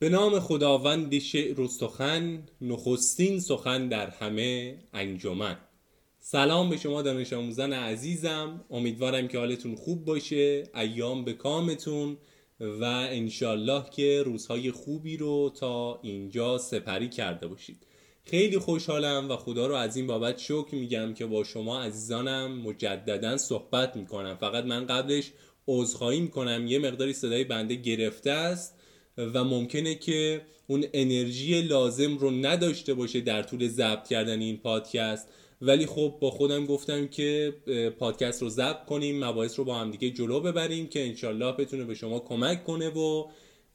به نام خداوند شعر و سخن، نخستین سخن در همه انجمن. سلام به شما دانش آموزان عزیزم، امیدوارم که حالتون خوب باشه، ایام به کامتون و انشالله که روزهای خوبی رو تا اینجا سپری کرده باشید. خیلی خوشحالم و خدا رو از این بابت شکر میگم که با شما عزیزانم مجددا صحبت میکنم. فقط من قبلش عذرخواهی میکنم، یه مقداری صدای بنده گرفته است و ممکنه که اون انرژی لازم رو نداشته باشه در طول ضبط کردن این پادکست، ولی خب با خودم گفتم که پادکست رو ضبط کنیم، مباحث رو با هم دیگه جلو ببریم که انشالله بتونه به شما کمک کنه و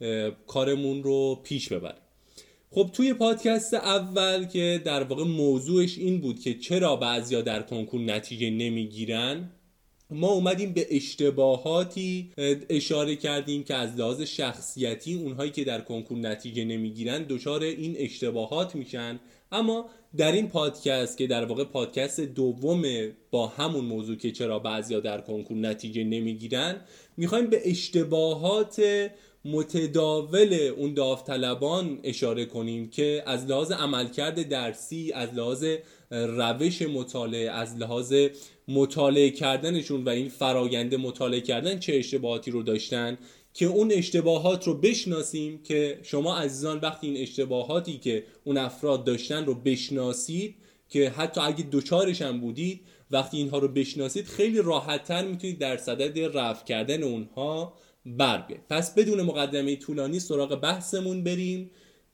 کارمون رو پیش ببریم. خب توی پادکست اول که در واقع موضوعش این بود که چرا بعضیا در کنکور نتیجه نمیگیرن، ما اومدیم به اشتباهاتی اشاره کردیم که از لحاظ شخصیتی اونهایی که در کنکور نتیجه نمیگیرن دچار این اشتباهات میشن. اما در این پادکست که در واقع پادکست دومه با همون موضوع که چرا بعضیا در کنکور نتیجه نمیگیرن، میخوایم به اشتباهات متداول اون داوطلبان اشاره کنیم که از لحاظ عملکرد درسی، از لحاظ روش مطالعه، از لحاظ مطالعه کردنشون و این فرآیند مطالعه کردن چه اشتباهاتی رو داشتن، که اون اشتباهات رو بشناسیم که شما عزیزان وقتی این اشتباهاتی که اون افراد داشتن رو بشناسید، که حتی اگه دوچارش هم بودید، وقتی اینها رو بشناسید خیلی راحت‌تر میتونید در صدد رفع کردن اونها بر بیایید. پس بدون مقدمه طولانی سراغ بحثمون بریم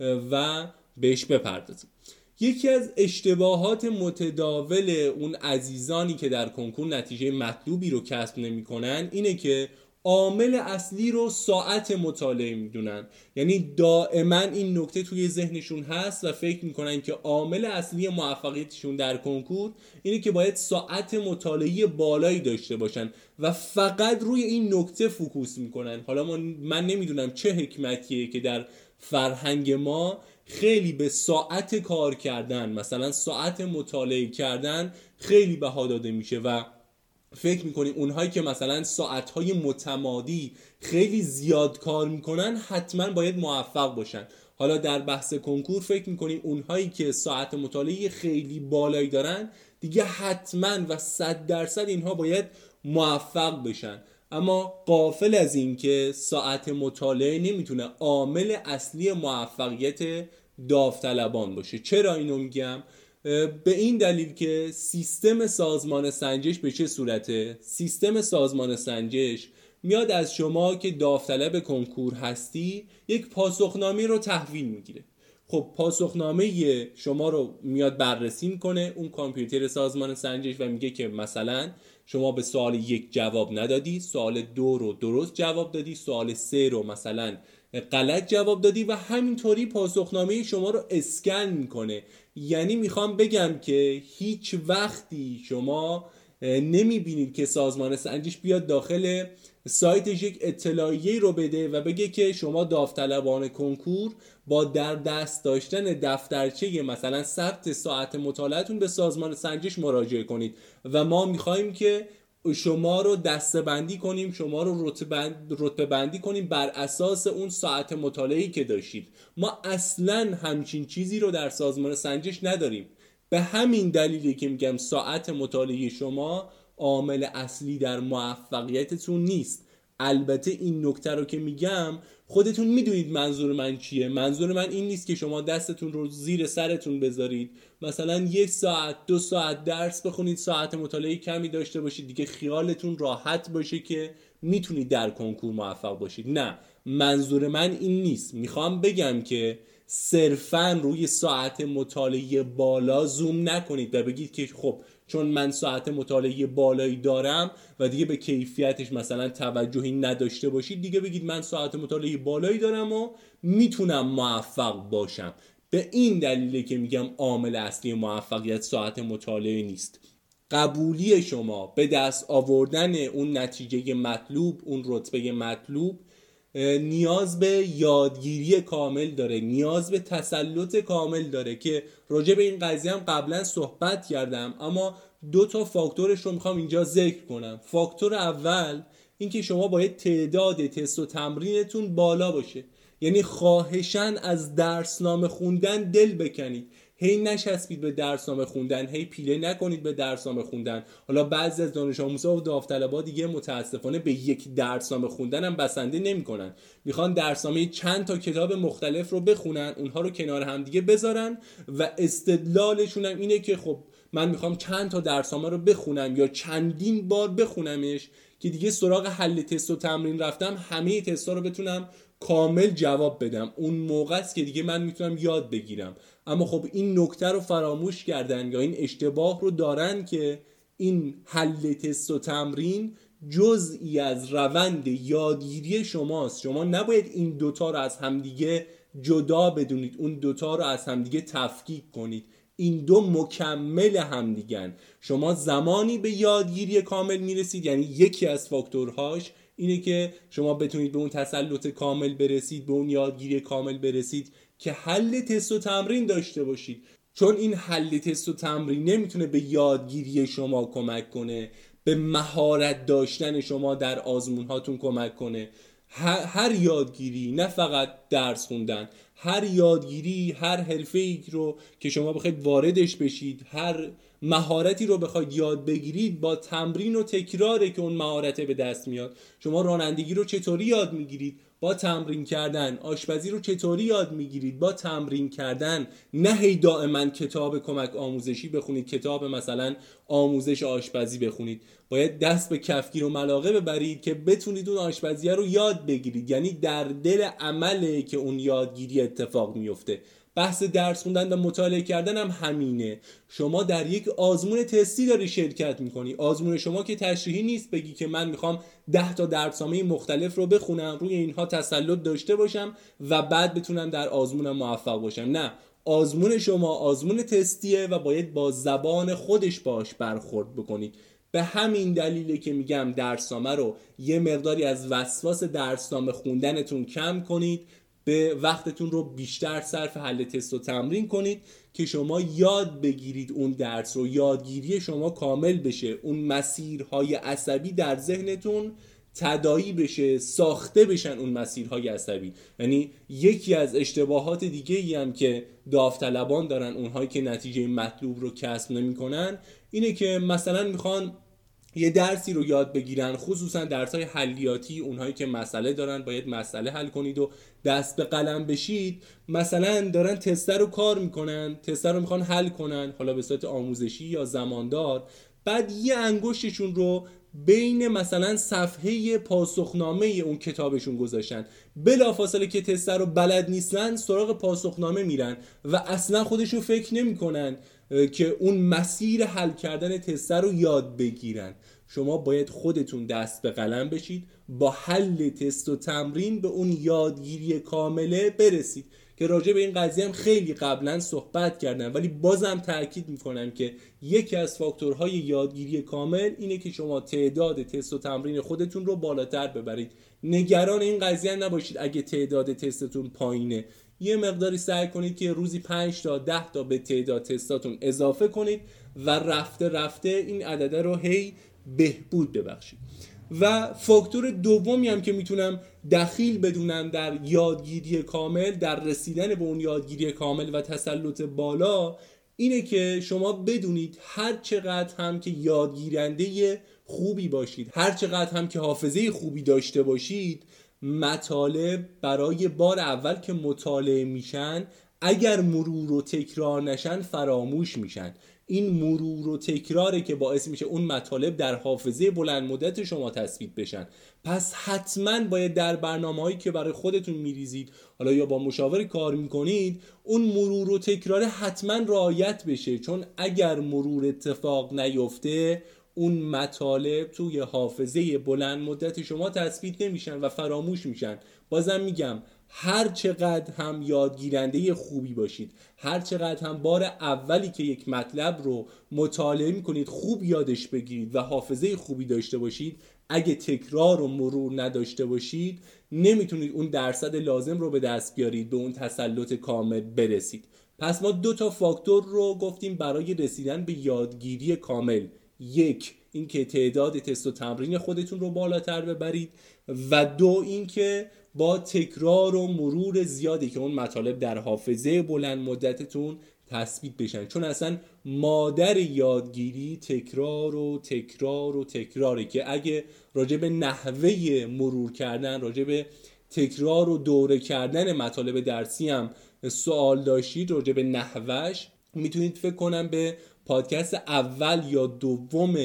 و بهش بپردازیم. یکی از اشتباهات متداول اون عزیزانی که در کنکور نتیجه مطلوبی رو کسب نمی‌کنن اینه که عامل اصلی رو ساعت مطالعه میدونن. یعنی دائما این نکته توی ذهنشون هست و فکر میکنن که عامل اصلی موفقیتشون در کنکور اینه که باید ساعت مطالعه بالایی داشته باشن و فقط روی این نکته فوکوس میکنن. حالا من نمیدونم چه حکمتیه که در فرهنگ ما خیلی به ساعت کار کردن، مثلا ساعت مطالعه کردن خیلی بها داده میشه و فکر میکنیم اونهایی که مثلا ساعتهای متمادی خیلی زیاد کار میکنن حتما باید موفق باشن. حالا در بحث کنکور فکر میکنیم اونهایی که ساعت مطالعه خیلی بالایی دارن دیگه حتما و 100% اینها باید موفق بشن. اما غافل از این که ساعت مطالعه نمیتونه عامل اصلی موفقیت داوطلبان باشه. چرا اینو میگم؟ به این دلیل که سیستم سازمان سنجش به چه صورته؟ سیستم سازمان سنجش میاد از شما که داوطلب کنکور هستی یک پاسخنامه رو تحویل میگیره. خب پاسخنامه شما رو میاد بررسی میکنه اون کامپیوتر سازمان سنجش و میگه که مثلا شما به سوال 1 جواب ندادی، سوال 2 رو درست جواب دادی، سوال 3 رو مثلا غلط جواب دادی و همینطوری پاسخنامه شما رو اسکن میکنه. یعنی میخوام بگم که هیچ وقتی شما نمیبینید که سازمان سنجش بیاد داخل سایتش یک اطلاعیه رو بده و بگه که شما داوطلبان کنکور با در دست داشتن دفترچه مثلا ثبت ساعت مطالعه‌تون به سازمان سنجش مراجعه کنید و ما میخوایم که شما رو دسته بندی کنیم، شما رو رتبه بندی کنیم بر اساس اون ساعت مطالعه‌ای که داشتید. ما اصلاً همچین چیزی رو در سازمان سنجش نداریم. به همین دلیلی که میگم ساعت مطالعه شما عامل اصلی در موفقیتتون نیست. البته این نکته رو که میگم خودتون میدونید منظور من چیه. منظور من این نیست که شما دستتون رو زیر سرتون بذارید، مثلا 1 ساعت 2 ساعت درس بخونید، ساعت مطالعه کمی داشته باشید دیگه خیالتون راحت باشه که میتونید در کنکور موفق باشید. نه، منظور من این نیست. میخوام بگم که صرفاً روی ساعت مطالعه بالا زوم نکنید و بگید که خب چون من ساعت مطالعه بالایی دارم و دیگه به کیفیتش مثلا توجهی نداشته باشید دیگه بگید من ساعت مطالعه بالایی دارم و میتونم موفق باشم. به این دلیله که میگم عامل اصلی موفقیت ساعت مطالعه نیست. قبولی شما به دست آوردن اون نتیجه مطلوب، اون رتبه مطلوب، نیاز به یادگیری کامل داره، نیاز به تسلط کامل داره که راجع به این قضیه هم قبلا صحبت کردم، اما 2 تا فاکتورش رو میخوام اینجا ذکر کنم. فاکتور اول این که شما باید تعداد تست و تمرینتون بالا باشه. یعنی خواهشاً از درسنامه خوندن دل بکنید. هی نشسبید به درسنامه خوندن، هی پیله نکنید به درسنامه خوندن. حالا بعضی از دانش آموزا و داوطلبا دیگه متاسفانه به یک درسنامه خوندن هم بسنده نمی‌کنن. میخوان درسنامه چند تا کتاب مختلف رو بخونن، اونها رو کنار هم دیگه بذارن و استدلالشون هم اینه که خب من میخوام چند تا درسنامه رو بخونم یا چندین بار بخونمش که دیگه سراغ حل تست و تمرین رفتم همه تستا رو بتونم کامل جواب بدم. اون موقع است که دیگه من میتونم یاد بگیرم. اما خب این نکته رو فراموش کردن یا این اشتباه رو دارن که این حل تست و تمرین جزئی از روند یادگیری شماست. شما نباید این دوتا رو از همدیگه جدا بدونید، اون دوتا رو از همدیگه تفکیک کنید. این دو مکمل همدیگن. شما زمانی به یادگیری کامل میرسید، یعنی یکی از فاکتورهاش اینه که شما بتونید به اون تسلط کامل برسید، به اون یادگیری کامل برسید که حل تست و تمرین داشته باشید. چون این حل تست و تمرین نمیتونه به یادگیری شما کمک کنه، به مهارت داشتن شما در آزمون هاتون کمک کنه. هر یادگیری، نه فقط درس خوندن، هر یادگیری، هر حرفه‌ای رو که شما بخواید واردش بشید، هر مهارتی رو بخواید یاد بگیرید، با تمرین و تکراره که اون مهارت به دست میاد. شما رانندگی رو چطوری یاد میگیرید؟ با تمرین کردن. آشپزی رو چطوری یاد میگیرید؟ با تمرین کردن. نه هی دائما کتاب کمک آموزشی بخونید، کتاب مثلا آموزش آشپزی بخونید. باید دست به کفگیر و ملاقه ببرید که بتونید اون آشپزی رو یاد بگیرید. یعنی در دل عمله که اون یادگیری اتفاق میفته. بحث درس خوندن و مطالعه کردن هم همینه. شما در یک آزمون تستی داری شرکت میکنی. آزمون شما که تشریحی نیست بگی که من میخوام 10 تا درسنامه مختلف رو بخونم، روی اینها تسلط داشته باشم و بعد بتونم در آزمونم موفق باشم. نه، آزمون شما آزمون تستیه و باید با زبان خودش باش برخورد بکنید. به همین دلیله که میگم درسنامه رو یه مقداری از وسواس درسنامه خوندنتون کم کنید، به وقتتون رو بیشتر صرف حل تست و تمرین کنید که شما یاد بگیرید اون درس رو، یادگیری شما کامل بشه، اون مسیرهای عصبی در ذهنتون تداعی بشه، ساخته بشن اون مسیرهای عصبی. یعنی یکی از اشتباهات دیگه ای هم که داوطلبان دارن، اونهایی که نتیجه مطلوب رو کسب نمی‌کنن، اینه که مثلا میخوان یه درسی رو یاد بگیرن، خصوصا درس‌های حلیاتی، اونهایی که مسئله دارن باید مسئله حل کنید و دست به قلم بشید، مثلا دارن تستر رو کار میکنن، تستر رو میخوان حل کنن، حالا به صورت آموزشی یا زماندار، بعد یه انگشتشون رو بین مثلا صفحه پاسخنامه اون کتابشون گذاشتن، بلافاصله که تستر رو بلد نیستن سراغ پاسخنامه میرن و اصلا خودشون فکر نمیکنن که اون مسیر حل کردن تستر رو یاد بگیرن. شما باید خودتون دست به قلم بشید، با حل تست و تمرین به اون یادگیری کامله برسید که راجع به این قضیه هم خیلی قبلا صحبت کردم، ولی بازم تاکید میکنم که یکی از فاکتورهای یادگیری کامل اینه که شما تعداد تست و تمرین خودتون رو بالاتر ببرید. نگران این قضیه نباشید اگه تعداد تستتون پایینه، یه مقداری سعی کنید که روزی 5 تا 10 تا به تعداد تستاتون اضافه کنید و رفته رفته این عدده رو هی بهبود ببخشید. و فاکتور دومی هم که میتونم دخیل بدونم در یادگیری کامل، در رسیدن به اون یادگیری کامل و تسلط بالا، اینه که شما بدونید هر چقدر هم که یادگیرنده خوبی باشید، هر چقدر هم که حافظه خوبی داشته باشید، مطالب برای بار اول که مطالعه میشن اگر مرور و تکرار نشن فراموش میشن. این مرور و تکراره که باعث میشه اون مطالب در حافظه بلند مدت شما تثبیت بشن. پس حتما باید در برنامه‌هایی که برای خودتون میریزید، حالا یا با مشاور کار میکنید، اون مرور و تکرار حتما رعایت بشه، چون اگر مرور اتفاق نیفته اون مطالب توی حافظه بلند مدت شما تثبیت نمیشن و فراموش میشن. بازم میگم هر چقدر هم یادگیرنده خوبی باشید، هر چقدر هم بار اولی که یک مطلب رو مطالعه میکنید خوب یادش بگیرید و حافظه خوبی داشته باشید، اگه تکرار و مرور نداشته باشید نمیتونید اون درصد لازم رو به دست بیارید، به اون تسلط کامل برسید. پس ما 2 تا فاکتور رو گفتیم برای رسیدن به یادگیری کامل. یک، این که تعداد تست و تمرین خودتون رو بالاتر ببرید و 2 این که با تکرار و مرور زیادی که اون مطالب در حافظه بلند مدتتون تثبیت بشن، چون اصلا مادر یادگیری تکرار و تکرار و تکراره. که اگه راجع به نحوه مرور کردن، راجع به تکرار و دوره کردن مطالب درسی هم سوال داشتید راجع به نحوش، میتونید فکر کنم به پادکست اول یا دوم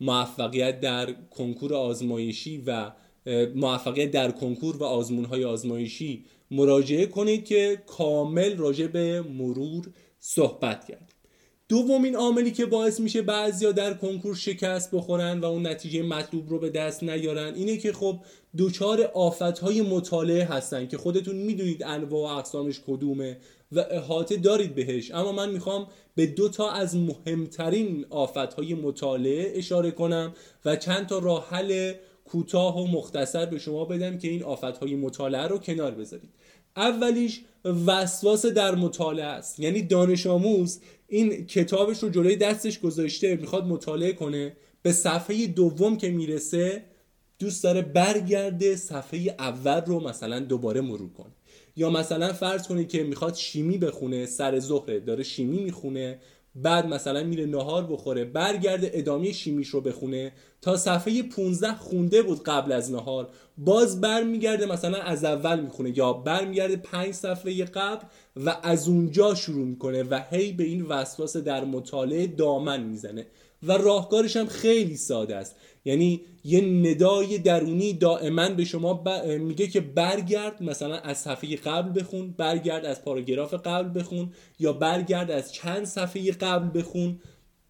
موفقیت در کنکور آزمایشی و موفقیت در کنکور و آزمون‌های آزمایشی مراجعه کنید که کامل راجع به مرور صحبت کرد. دومین عاملی که باعث میشه بعضیا در کنکور شکست بخورن و اون نتیجه مطلوب رو به دست نیارن اینه که خب دوچار آفت‌های مطالعه هستن که خودتون میدونید انواع و اقسامش کدومه و احاطه دارید بهش، اما من میخوام به 2 تا از مهمترین آفت‌های مطالعه اشاره کنم و چند تا راه حل کوتاه و مختصر به شما بدم که این آفت‌های مطالعه رو کنار بذارید. اولیش وسواس در مطالعه است. یعنی دانش آموز این کتابش رو جلوی دستش گذاشته، میخواد مطالعه کنه، به صفحه دوم که میرسه دوست داره برگرده صفحه اول رو مثلا دوباره مرور کنه. یا مثلا فرض کنید که میخواد شیمی بخونه، سر ظهر داره شیمی میخونه، بعد مثلا میره نهار بخوره، برگرده ادامه شیمیش رو بخونه، تا صفحه 15 خونده بود قبل از نهار، باز برمیگرده مثلا از اول میخونه، یا برمیگرده 5 صفحه قبل و از اونجا شروع میکنه و هی به این وسواس در مطالعه دامن میزنه. و راهکارش هم خیلی ساده است. یعنی یه ندای درونی دائما به شما میگه که برگرد، مثلا از صفحه قبل بخون، برگرد از پاراگراف قبل بخون، یا برگرد از چند صفحه قبل بخون.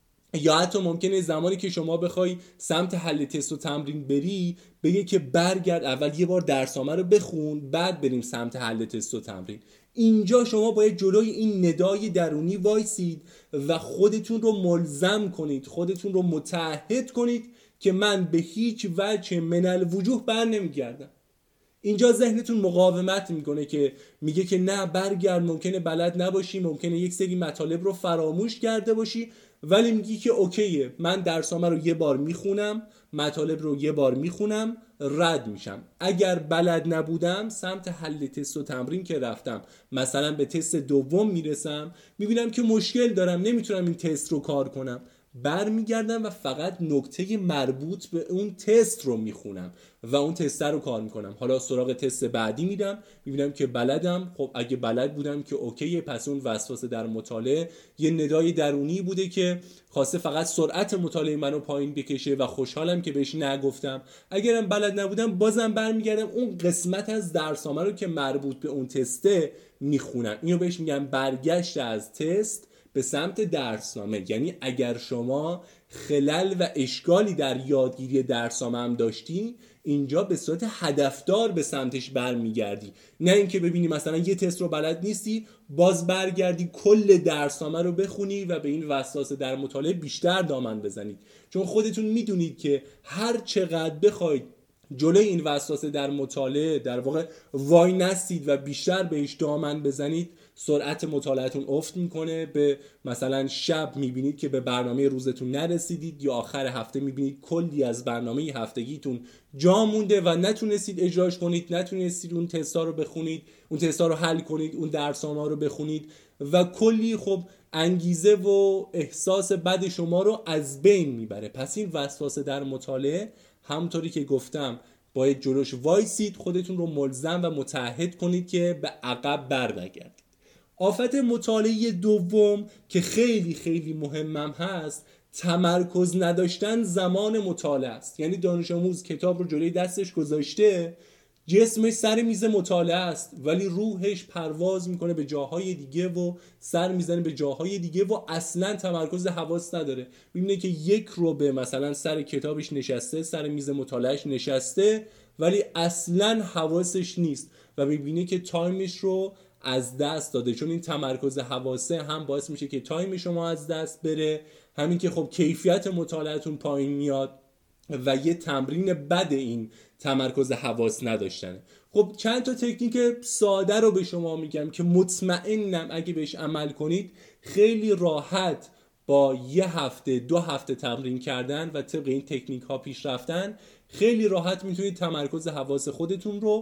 یا حتی ممکنه زمانی که شما بخوای سمت حل تست و تمرین بری بگه که برگرد اول یه بار درسنامه رو بخون، بعد بریم سمت حل تست و تمرین. اینجا شما باید جلوی این ندای درونی وایسید و خودتون رو ملزم کنید، خودتون رو متعهد کنید که من به هیچ وجه من الوجوه بر نمیگردم. اینجا ذهنتون مقاومت میکنه که میگه که نه برگرد، ممکنه بلد نباشی، ممکنه یک سری مطالب رو فراموش کرده باشی، ولی میگی که اوکیه، من درسنامه رو یه بار میخونم، مطالب رو یه بار میخونم، رد میشم. اگر بلد نبودم سمت حل تست و تمرین که رفتم، مثلا به تست دوم میرسم، میبینم که مشکل دارم، نمیتونم این تست رو کار کنم، برمیگردم و فقط نکته مربوط به اون تست رو میخونم و اون تست رو کار میکنم. حالا سراغ تست بعدی میدم، میبینم که بلدم. خب اگه بلد بودم که اوکیه، پس اون وسواس در مطالعه یه ندای درونی بوده که خواسته فقط سرعت مطالعه منو پایین بکشه و خوشحالم که بهش نگفتم. اگرم بلد نبودم بازم برمیگردم اون قسمت از درسنامه رو که مربوط به اون تسته میخونم. اینو بهش میگم برگشت از تست به سمت درسنامه. یعنی اگر شما خلل و اشکالی در یادگیری درسنامه هم داشتی، اینجا به صورت هدفدار به سمتش برمیگردی، نه اینکه ببینی مثلا یه تست رو بلد نیستی باز برگردی کل درسنامه رو بخونی و به این وسواس در مطالعه بیشتر دامن بزنید. چون خودتون میدونید که هر چقدر بخواید جلوی این وسواس در مطالعه در واقع وای نستید و بیشتر بهش دامن بزنید، سرعت مطالعهتون افت میکنه. به مثلا شب میبینید که به برنامه روزتون نرسیدید، یا آخر هفته میبینید کلی از برنامه هفتگیتون جا مونده و نتونستید اجراش کنید، نتونستید اون تستا رو بخونید، اون تستا رو حل کنید، اون درسنامه رو بخونید و کلی خب انگیزه و احساس بد شما رو از بین میبره. پس این وسواس در مطالعه همونطوری که گفتم باید جلوش وایسید، خودتون رو ملزم و متعهد کنید که به عقب برنگردید. آفت مطالعه دوم که خیلی خیلی مهمم هست، تمرکز نداشتن زمان مطالعه است. یعنی دانش آموز کتاب رو جلوی دستش گذاشته، جسمش سر میز مطالعه است ولی روحش پرواز میکنه به جاهای دیگه و سر میزنه به جاهای دیگه و اصلا تمرکز حواس نداره. میبینه که یک رو به مثلا سر کتابش نشسته، سر میز مطالعهش نشسته، ولی اصلا حواسش نیست و میبینه که تایمش رو از دست داده. چون این تمرکز حواسه هم باعث میشه که تایم شما از دست بره، همین که خب کیفیت مطالعهتون پایین میاد و یه تمرین بد این تمرکز حواس نداشتنه. خب چند تا تکنیک ساده رو به شما میگم که مطمئنم اگه بهش عمل کنید خیلی راحت با 1 هفته 2 هفته تمرین کردن و طبق این تکنیک ها پیش رفتن خیلی راحت میتونید تمرکز حواس خودتون رو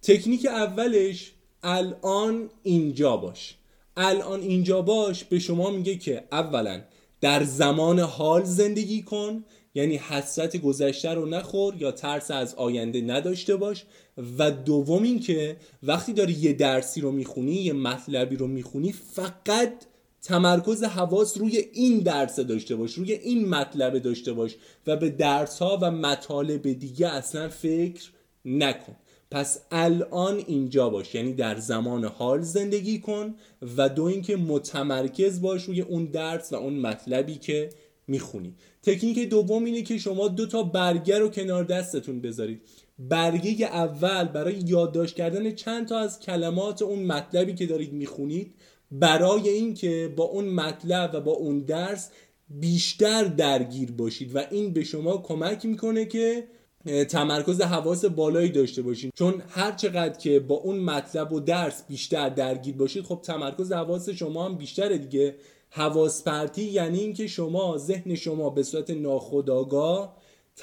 تکنیک اولش الان اینجا باش. الان اینجا باش به شما میگه که اولا در زمان حال زندگی کن، یعنی حسرت گذشته رو نخور یا ترس از آینده نداشته باش. و دوم این که وقتی داری یه درسی رو میخونی، یه مطلبی رو میخونی، فقط تمرکز حواس روی این درس داشته باش، روی این مطلب داشته باش و به درس ها و مطالب دیگه اصلا فکر نکن. پس الان اینجا باش، یعنی در زمان حال زندگی کن. و دو اینکه متمرکز باش روی اون درس و اون مطلبی که میخونی. تکنیک دوم اینه که شما 2 برگه رو کنار دستتون بذارید. برگه اول برای یادداشت کردن چند تا از کلمات اون مطلبی که دارید میخونید، برای اینکه با اون مطلب و با اون درس بیشتر درگیر باشید و این به شما کمک میکنه که تمرکز حواس بالایی داشته باشید. چون هر چقدر که با اون مطلب و درس بیشتر درگیر باشید، خب تمرکز حواس شما هم بیشتره دیگه. حواس پرتی یعنی این که ذهن شما به صورت ناخودآگاه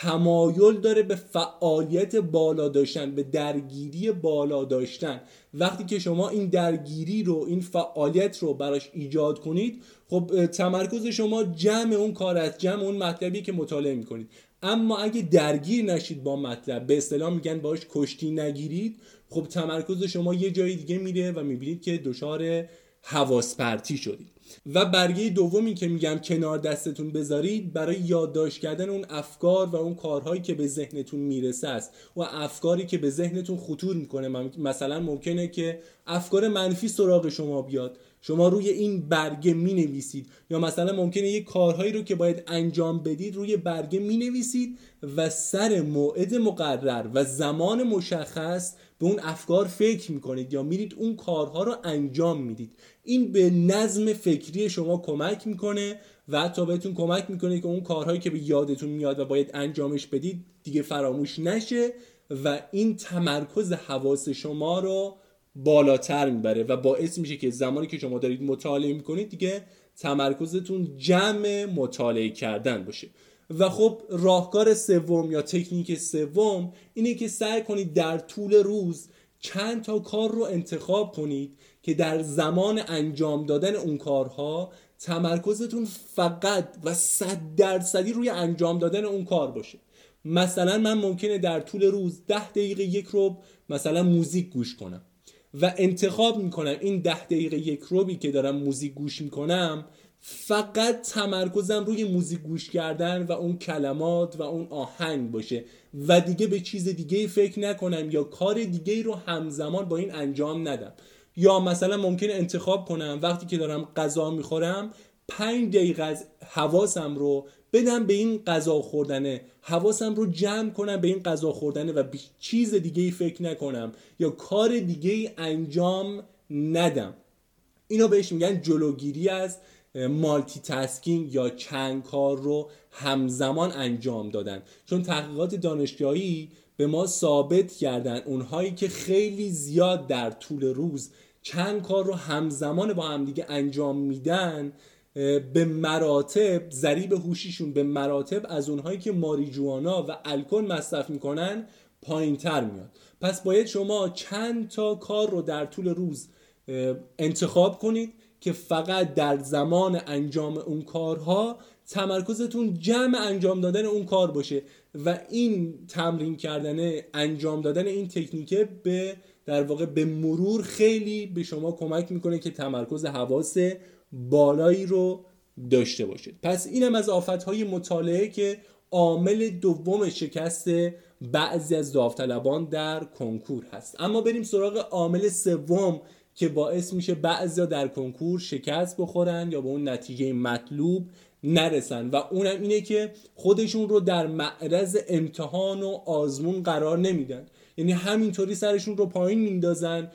تمایل داره به فعالیت بالا داشتن، به درگیری بالا داشتن. وقتی که شما این درگیری رو، این فعالیت رو براش ایجاد کنید، خب تمرکز شما جمع اون کار است، جمع اون مطلبی که مطالعه میکنید. اما اگه درگیر نشید با مطلب، به اصطلاح میگن باش کشتی نگیرید، خب تمرکز شما یه جای دیگه میره و میبینید که دچار حواس پرتی شدید. و برگه دومی که میگم کنار دستتون بذارید برای یادداشت کردن اون افکار و اون کارهایی که به ذهنتون میرسه است و افکاری که به ذهنتون خطور میکنه. مثلا ممکنه که افکار منفی سراغ شما بیاد، شما روی این برگه مینویسید. یا مثلا ممکنه یه کارهایی رو که باید انجام بدید روی برگه مینویسید و سر موعد مقرر و زمان مشخص به اون افکار فکر میکنید یا میرید اون کارها رو انجام میدید. این به نظم فکری شما کمک میکنه و حتی بهتون کمک میکنه که اون کارهایی که به یادتون میاد و باید انجامش بدید دیگه فراموش نشه و این تمرکز حواس شما رو بالاتر میبره و باعث میشه که زمانی که شما دارید مطالعه میکنید دیگه تمرکزتون جمع مطالعه کردن باشه. و خب راهکار سوم یا تکنیک سوم اینه که سعی کنید در طول روز چند تا کار رو انتخاب کنید که در زمان انجام دادن اون کارها تمرکزتون فقط و 100% روی انجام دادن اون کار باشه. مثلا من ممکنه در طول روز 10 دقیقه یک ربع مثلا موزیک گوش کنم و انتخاب میکنم این 10 دقیقه یک ربعی که دارم موزیک گوش میکنم فقط تمرکزم روی موزیک گوش کردن و اون کلمات و اون آهنگ باشه و دیگه به چیز دیگه فکر نکنم یا کار دیگه رو همزمان با این انجام ندم. یا مثلا ممکنه انتخاب کنم وقتی که دارم غذا میخورم 5 دقیقه از حواسم رو بدم به این غذا خوردنه، حواسم رو جمع کنم به این غذا خوردنه و به چیز دیگه فکر نکنم یا کار دیگه انجام ندم. اینا بهش میگن جلوگیری از مالتی تاسکینگ یا چند کار رو همزمان انجام دادن. چون تحقیقات دانشگاهی به ما ثابت کردن اونهایی که خیلی زیاد در طول روز چند کار رو همزمان با هم دیگه انجام میدن به مراتب ضریب هوشیشون به مراتب از اونهایی که ماریجوانا و الکل مصرف میکنن پایین‌تر میاد. پس باید شما چند تا کار رو در طول روز انتخاب کنید که فقط در زمان انجام اون کارها تمرکزتون جمع انجام دادن اون کار باشه و این تمرین کردن انجام دادن این تکنیکه در واقع به مرور خیلی به شما کمک میکنه که تمرکز حواس بالایی رو داشته باشید. پس اینم از آفتهای مطالعه که عامل دوم شکست بعضی از داوطلبان در کنکور هست. اما بریم سراغ عامل سوم که باعث میشه بعضیا در کنکور شکست بخورن یا به اون نتیجه مطلوب نرسن و اونم اینه که خودشون رو در معرض امتحان و آزمون قرار نمیدن. یعنی همینطوری سرشون رو پایین میندازن،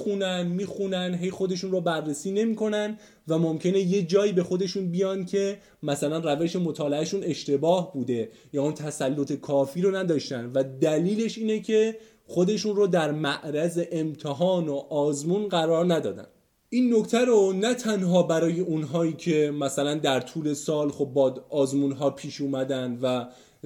میخونن هی خودشون رو بررسی نمیکنن و ممکنه یه جایی به خودشون بیان که مثلا روش مطالعهشون اشتباه بوده یا اون تسلط کافی رو نداشتن و دلیلش اینه که خودشون رو در معرض امتحان و آزمون قرار ندادن. این نکته رو نه تنها برای اونهایی که مثلا در طول سال خب با آزمون ها پیش اومدن و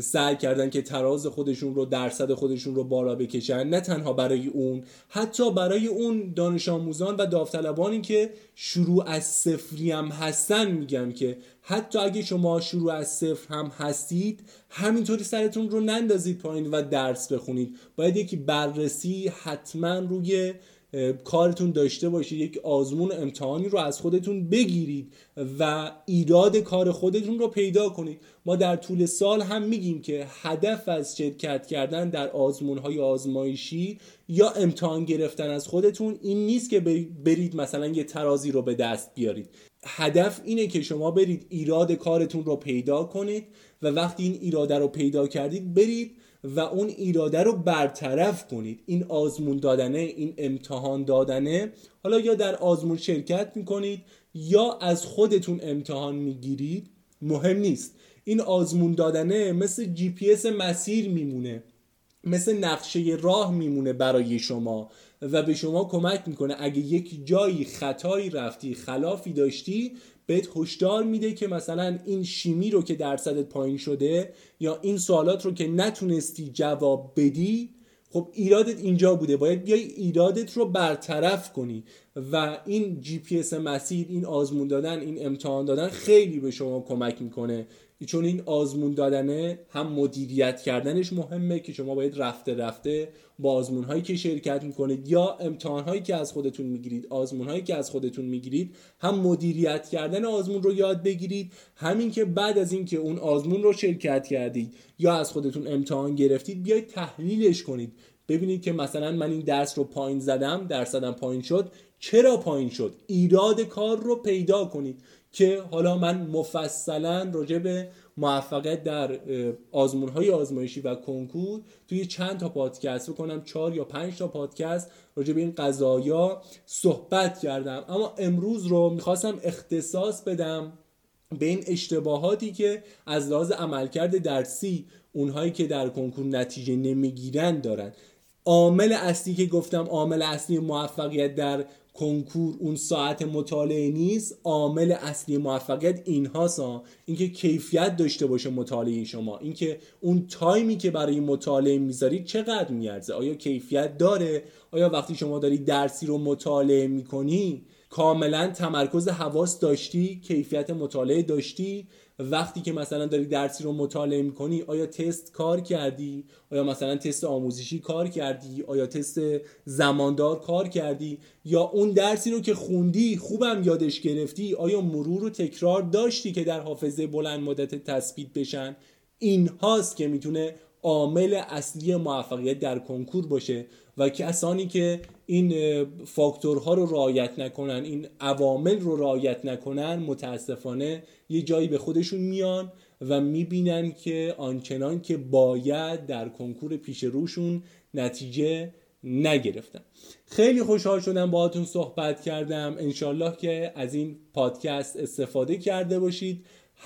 سعی کردن که تراز خودشون رو، درصد خودشون رو بالا بکشن. نه تنها برای اون، حتی برای اون دانش آموزان و داوطلبانی که شروع از صفری هم هستن میگم که حتی اگه شما شروع از صفر هم هستید، همینطوری سرتون رو نندازید پایین و درس بخونید. باید یکی بررسی حتما روی کارتون داشته باشید، یک آزمون امتحانی رو از خودتون بگیرید و ایراد کار خودتون رو پیدا کنید. ما در طول سال هم میگیم که هدف از شرکت کردن در آزمون‌های آزمایشی یا امتحان گرفتن از خودتون این نیست که برید مثلا یه ترازی رو به دست بیارید. هدف اینه که شما برید ایراد کارتون رو پیدا کنید و وقتی این ایراده رو پیدا کردید برید و اون ایراده رو برطرف کنید. این آزمون دادنه، این امتحان دادنه، حالا یا در آزمون شرکت میکنید یا از خودتون امتحان میگیرید، مهم نیست. این آزمون دادنه مثل GPS مسیر میمونه، مثل نقشه راه میمونه برای شما و به شما کمک میکنه اگه یک جایی خطایی رفتی، خلافی داشتی، بهت هشدار میده که مثلا این شیمی رو که درصدت پایین شده یا این سوالات رو که نتونستی جواب بدی، خب ایرادت اینجا بوده، باید بیای ایرادت رو برطرف کنی. و این GPS مسیر، این آزمون دادن، این امتحان دادن خیلی به شما کمک میکنه، چون این آزمون دادنه هم مدیریت کردنش مهمه که شما باید رفته رفته با آزمون هایی که شرکت میکنید یا امتحان هایی که از خودتون میگیرید، آزمون هایی که از خودتون میگیرید، هم مدیریت کردن آزمون رو یاد بگیرید، همین که بعد از این که اون آزمون رو شرکت کردید یا از خودتون امتحان گرفتید بیاید تحلیلش کنید، ببینید که مثلا من این درس رو پایین زدم، درصدم پایین شد، چرا پایین شد؟ ایراد کار رو پیدا کنید که حالا من مفصلا راجع به موفقیت در آزمون‌های آزمایشی و کنکور توی چند تا پادکست بکنم، 4 یا 5 تا پادکست راجع به این قضایا صحبت کردم. اما امروز رو میخواستم اختصاص بدم به این اشتباهاتی که از لحاظ عملکرد درسی اونهایی که در کنکور نتیجه نمیگیرن دارن. عامل اصلی که گفتم، عامل اصلی موفقیت در کنکور اون ساعت مطالعه نیست، عامل اصلی موفقیت اینهاست، اینکه کیفیت داشته باشه مطالعه شما، اینکه اون تایمی که برای مطالعه میذارید چقدر میارزه، آیا کیفیت داره، آیا وقتی شما داری درسی رو مطالعه میکنی کاملا تمرکز حواس داشتی، کیفیت مطالعه داشتی، وقتی که مثلا داری درسی رو مطالعه میکنی آیا تست کار کردی، آیا مثلا تست آموزشی کار کردی، آیا تست زماندار کار کردی، یا اون درسی رو که خوندی خوبم یادش گرفتی، آیا مرور و تکرار داشتی که در حافظه بلند مدت تثبیت بشن. این هاست که میتونه عامل اصلی موفقیت در کنکور باشه و کسانی که این فاکتورها رو رعایت نکنن، این عوامل رو رعایت نکنن، متاسفانه یه جایی به خودشون میان و میبینن که آنچنان که باید در کنکور پیش روشون نتیجه نگرفتن. خیلی خوشحال شدم باهاتون صحبت کردم. انشالله که از این پادکست استفاده کرده باشید.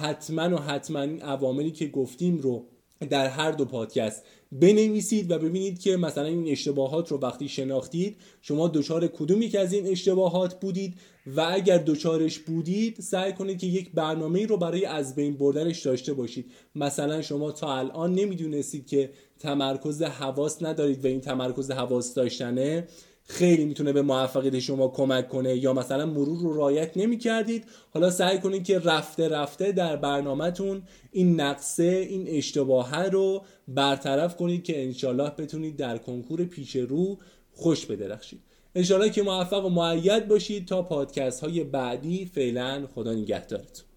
حتما این عواملی که گفتیم رو در هر دو پادکست بنویسید و ببینید که مثلا این اشتباهات رو وقتی شناختید شما دچار کدوم یک از این اشتباهات بودید و اگر دچارش بودید سعی کنید که یک برنامه‌ای رو برای از بین بردنش داشته باشید. مثلا شما تا الان نمیدونستید که تمرکز حواس ندارید و این تمرکز حواس داشتنه خیلی میتونه به موفقیت شما کمک کنه، یا مثلا مرور رو رعایت نمی کردید، حالا سعی کنید که رفته در برنامه‌تون این نقصه، این اشتباهه رو برطرف کنید که انشالله بتونید در کنکور پیش رو خوش بدرخشید. انشالله که موفق و مؤید باشید. تا پادکست های بعدی، فعلا خدا نگهدارتون.